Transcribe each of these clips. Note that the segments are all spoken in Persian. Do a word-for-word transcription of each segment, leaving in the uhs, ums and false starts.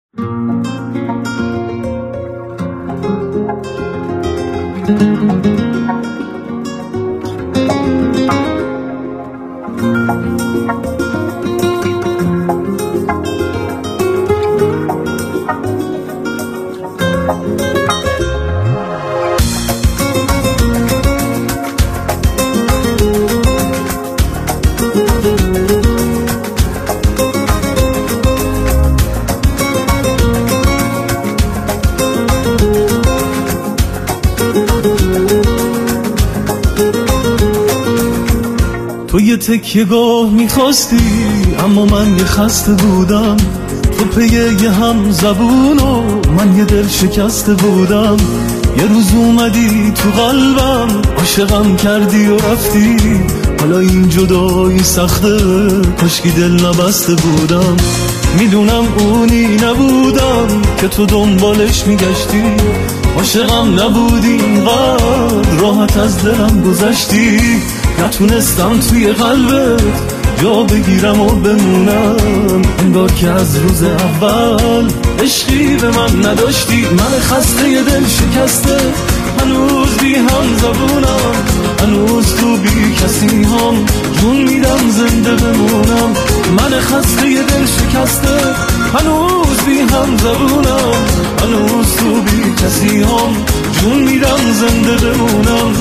تو یه تکیه گاه میخواستی اما من یه خسته بودم، تو پی یه هم زبون و من یه دل شکسته بودم. یه روز اومدی تو قلبم، عاشقم کردی و رفتی، حالا این جدایی سخته، کاشکی دل نبسته بودم. میدونم اونی نبودم که تو دنبالش میگشتی، عاشقم نبودی اینقدر راحت از دلم گذشتی. نتونستم توی قلبت جا بگیرم و بمونم، انگار که از روز اول عشقی به من نداشتی. من خسته ی دل شکسته، هنوز بی هم زبونم، هنوز تو بی کسی هم جون میدم زنده بمونم. من خسته ی دل شکسته، هنوز بی هم زبونم، هنوز تو بی کسی هم جون میدم زنده بمونم.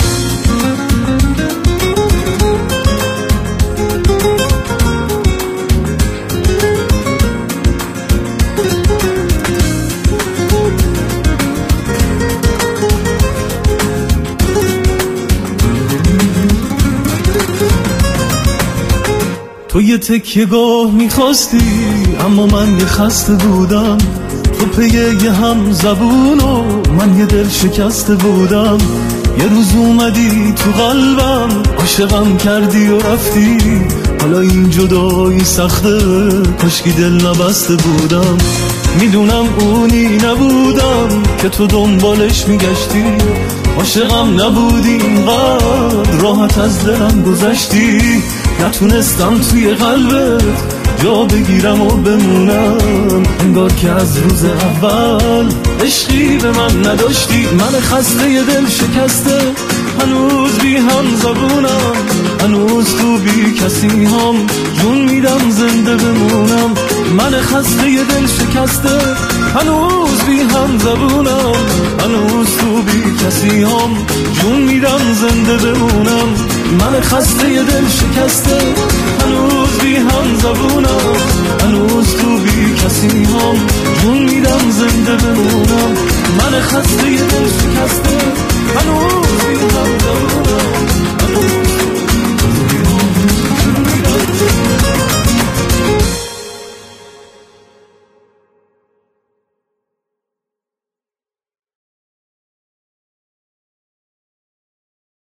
تو یه تکیه گاه میخواستی اما من یه خسته بودم، تو پی یه هم زبون و من یه دل شکسته بودم. یه روز اومدی تو قلبم، عاشقم کردی و رفتی، حالا این جدایی سخته، کاشکی دل نبسته بودم. میدونم اونی نبودم که تو دنبالش میگشتی، عاشقم نبودی اینقدر راحت از دلم گذشتی. نتونستم توی قلبت جا بگیرم و بمونم، انگار که از روز اول عشقی به من نداشتی. من خسته ی دل شکسته، هنوز بی هم زبونم، هنوز تو بی کسی هم جون میدم زنده بمونم. من خسته ی دل شکسته، هنوز بی هم زبونم، هنوز تو بی کسی هم جون میدم زنده بمونم. من خسته ی دل شکسته، هنوز بی هم زبونم، هنوز تو بی کسی هم جون میدم زنده بمونم. من خسته ی دل شکسته، هنوز بی هم